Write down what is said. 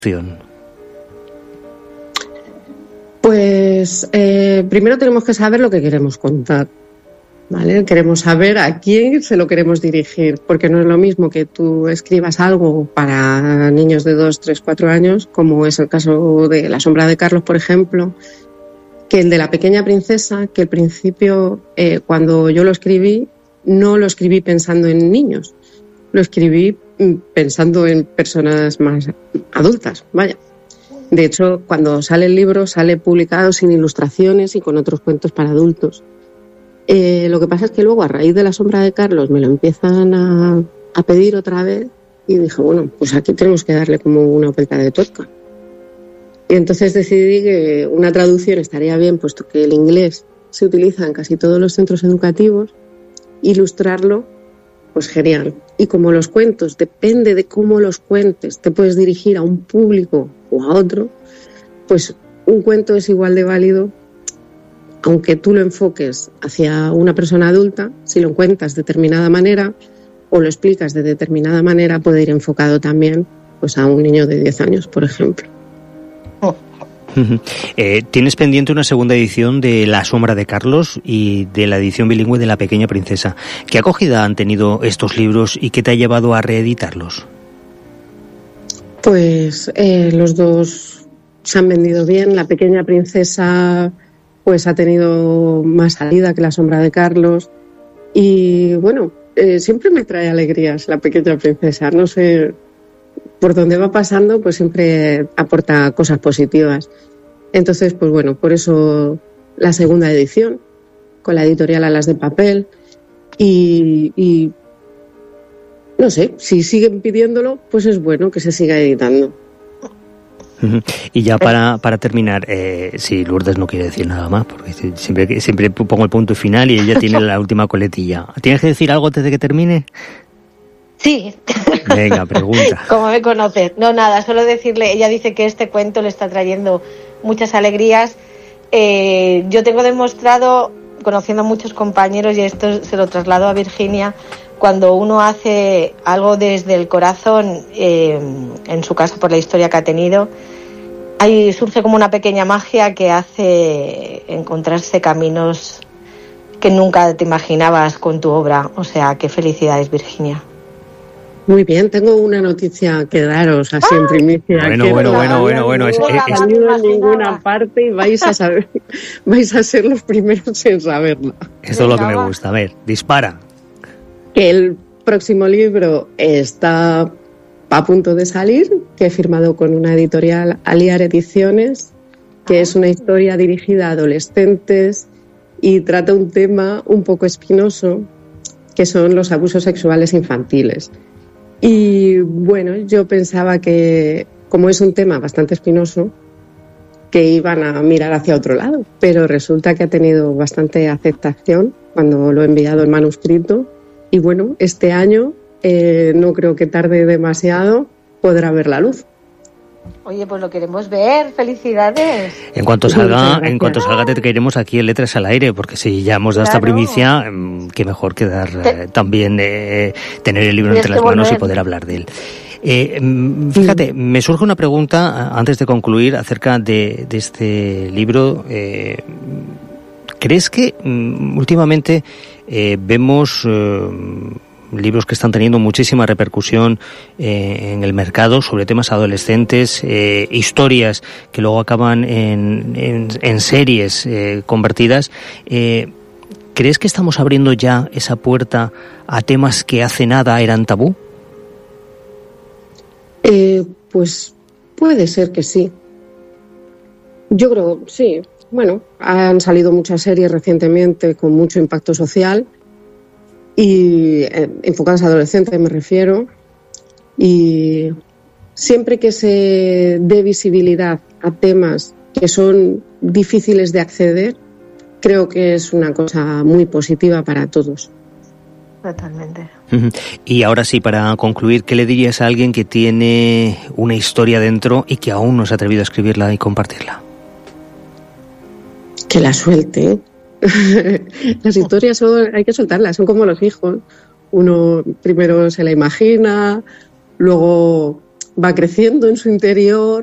Pues primero tenemos que saber lo que queremos contar, ¿vale? Queremos saber a quién se lo queremos dirigir, porque no es lo mismo que tú escribas algo para niños de 2, 3, 4 años, como es el caso de La sombra de Carlos, por ejemplo, que el de La pequeña princesa, que al principio, cuando yo lo escribí, no lo escribí pensando en niños, lo escribí pensando en personas más adultas, vaya. De hecho, cuando sale el libro, sale publicado sin ilustraciones y con otros cuentos para adultos. Lo que pasa es que luego, a raíz de La sombra de Carlos, me lo empiezan a pedir otra vez y dije, bueno, pues aquí tenemos que darle como una vuelta de tuerca. Y entonces decidí que una traducción estaría bien, puesto que el inglés se utiliza en casi todos los centros educativos, ilustrarlo, pues genial. Y como los cuentos, depende de cómo los cuentes, te puedes dirigir a un público o a otro, pues un cuento es igual de válido, aunque tú lo enfoques hacia una persona adulta, si lo cuentas de determinada manera o lo explicas de determinada manera, puede ir enfocado también pues a un niño de 10 años, por ejemplo. Tienes pendiente una segunda edición de La sombra de Carlos y de la edición bilingüe de La pequeña princesa. ¿Qué acogida han tenido estos libros y qué te ha llevado a reeditarlos? Pues los dos se han vendido bien. La pequeña princesa pues ha tenido más salida que La sombra de Carlos y bueno, siempre me trae alegrías La pequeña princesa. No sé, por donde va pasando, pues siempre aporta cosas positivas. Entonces, pues bueno, por eso la segunda edición, con la editorial Alas de Papel, y no sé, si siguen pidiéndolo, pues es bueno que se siga editando. Y ya para terminar, si Lourdes no quiere decir nada más, porque siempre pongo el punto final y ella tiene la última coletilla. ¿Tienes que decir algo antes de que termine? Sí. Venga, pregunta. Como me conoces. No, nada, solo decirle, ella dice que este cuento le está trayendo muchas alegrías. Yo tengo demostrado, conociendo a muchos compañeros, y esto se lo traslado a Virginia, cuando uno hace algo desde el corazón, en su caso por la historia que ha tenido, ahí surge como una pequeña magia que hace encontrarse caminos que nunca te imaginabas con tu obra. O sea, qué felicidades, Virginia. Muy bien, tengo una noticia que daros así en primicia. Bueno. No ha salido en ninguna parte y vais a ser los primeros en saberlo. Esto es lo que me gusta. A ver, dispara. Que el próximo libro está a punto de salir, que he firmado con una editorial, Aliar Ediciones, que es una historia dirigida a adolescentes y trata un tema un poco espinoso, que son los abusos sexuales infantiles. Y bueno, yo pensaba que, como es un tema bastante espinoso, que iban a mirar hacia otro lado, pero resulta que ha tenido bastante aceptación cuando lo he enviado en manuscrito. Y bueno, este año, no creo que tarde demasiado, podrá ver la luz. Oye, pues lo queremos ver, felicidades. En cuanto salga te queremos aquí en Letras al Aire, porque si ya hemos dado esta primicia, qué mejor que dar también tener el libro entre las manos y poder hablar de él. Fíjate, me surge una pregunta antes de concluir acerca de este libro. ¿Crees que últimamente vemos libros que están teniendo muchísima repercusión en el mercado sobre temas adolescentes, historias que luego acaban en series convertidas? ¿Crees que estamos abriendo ya esa puerta a temas que hace nada eran tabú? Pues puede ser que sí. Yo creo, sí. Bueno, han salido muchas series recientemente con mucho impacto social y enfocadas a adolescentes, me refiero, y siempre que se dé visibilidad a temas que son difíciles de acceder, creo que es una cosa muy positiva para todos. Totalmente. Y ahora sí, para concluir, ¿qué le dirías a alguien que tiene una historia dentro y que aún no se ha atrevido a escribirla y compartirla? Que la suelte. Las historias hay que soltarlas, son como los hijos. Uno primero se la imagina, luego va creciendo en su interior